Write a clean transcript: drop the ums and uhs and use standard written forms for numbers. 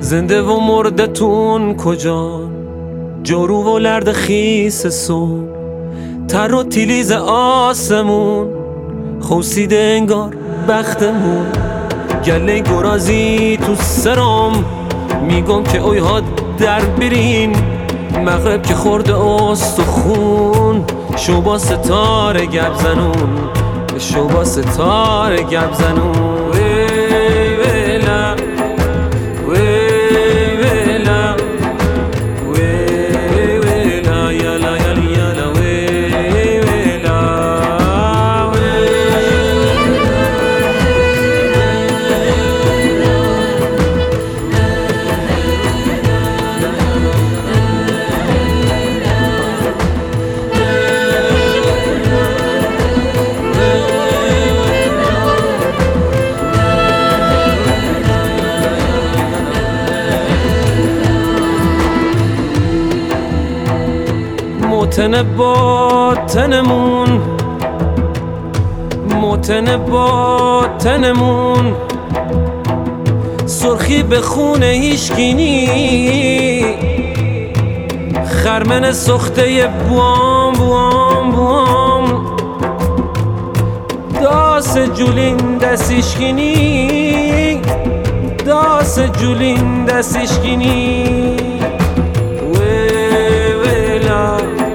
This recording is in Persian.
زنده و مردتون کجان؟ جارو و لرد خیس صبح، تر و تیلیز آسمون، خوسیده انگار بختمون. گله گرازی تو سرام میگم که اوی ها در برین، مغرب که خورده استخون، شو با ستاره گپ زنون، شو با ستاره گپ زنون. موتن باطنمون، موتن باطنمون، سرخی به خون هیشگینی، خرمن سخته بوام بوام بوام، داس جولین دستیشگینی، داس جولین دستیشگینی. ویلا